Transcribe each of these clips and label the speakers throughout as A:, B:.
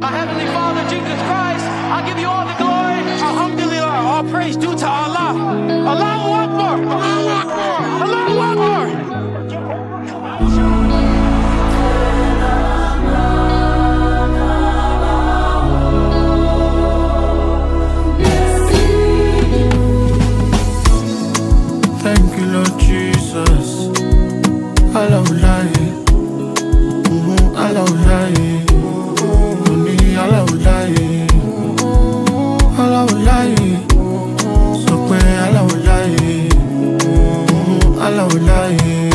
A: Our Heavenly Father, Jesus Christ, I give you all the glory. Alhamdulillah, all praise due to Allah. Allahu Akbar. Allahu Akbar. Allahu Akbar.
B: Thank you, Lord Jesus. Allah will lie. Allah will lie. Allah will lie. Allah will lie. So pray Allah will lie. Allah will lie.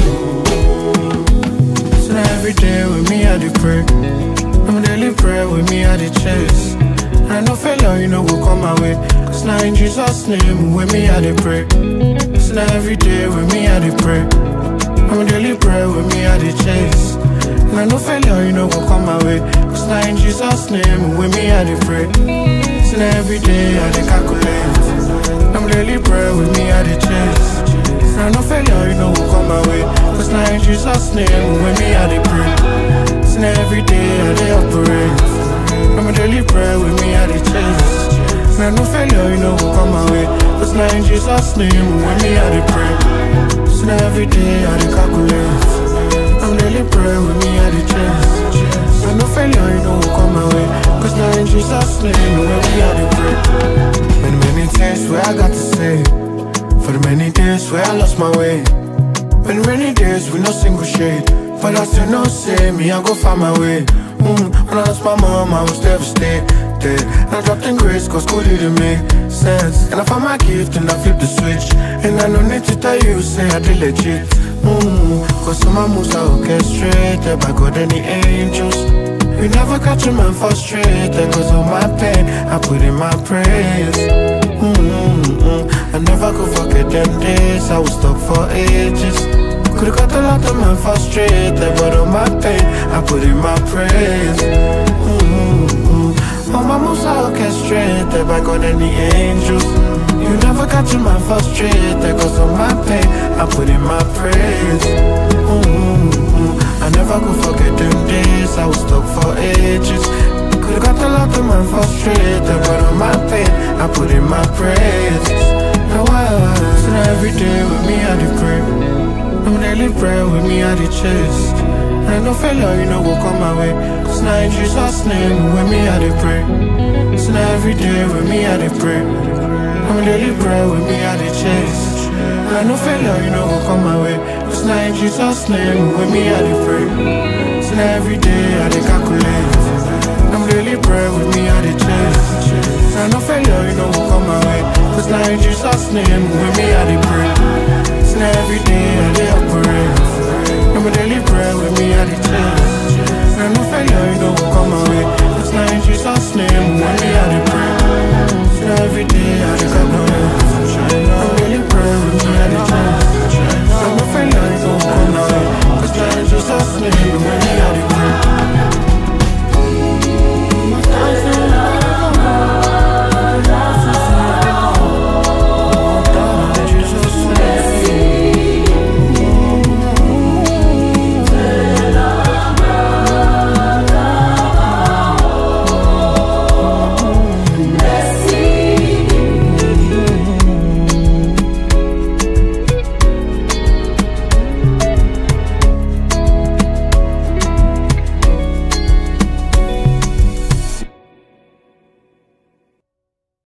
B: So now every day with me I dey pray. I'm daily prayer with me I dey chase. And I know failure you know will come my way. Cause now in Jesus' name with me I dey pray. So now every day with me I dey pray. I'm daily prayer with me I dey chase. And I know failure, you know, will come my way. Cause now in Jesus' name, with me I dey pray. So now every day I dey calculate. I'm daily prayer with me I dey chase. And I know failure, you know, will come my way. Cause now in Jesus' name, with me I dey pray. So now every day I dey operate. I'm daily prayer with me I dey chase. And I know failure, you know, will come my way. Cause now in Jesus' name, with me I dey pray. So now every day I dey calculate. I'm daily praying with me at the chest. I no failure, you know, will come my way. Cause now in Jesus' name, where we are the pray. Many things where I got to say. For the many days where I lost my way. Many rainy days with no single shade. But I still know, say me, I go find my way. When I lost my mom, I was devastated. And I dropped in grace, cause school didn't make sense. And I found my gift and I flipped the switch. And I no need to tell you, say I did legit. Cause some my moves are orchestrated by God and the angels. We never catch a man frustrated. Cause of my pain, I put in my praise. I never could forget them days I was stuck for ages. Could've got a lot of man frustrated. But on my pain, I put in my praise. All my moves are orchestrated by God and the angels. You never catch a man frustrated. Cause of my pain, I put in my praise. I never could forget them days I was stuck for ages. Could've got a lot of man frustrated. But on my pain, I put in my praise. Now so now every day with me I dey pray. I'm daily prayer with me I dey chase. And I know failure, you know, will come my way. Cause now in Jesus' name, with me I dey pray. So now every day with me I dey pray. I'm daily prayer with me I dey chase. And I know failure, you know, will come my way. Cause now in Jesus' name, with me I dey pray. So now every day I dey calculate. I'm daily prayer with me I dey chase. And I know failure, you know, will come my way. Cause now in Jesus' name, with me I dey pray. So now every day I dey operate. I'm a daily prayer with me at the chest. And I know failure, you know, will come out.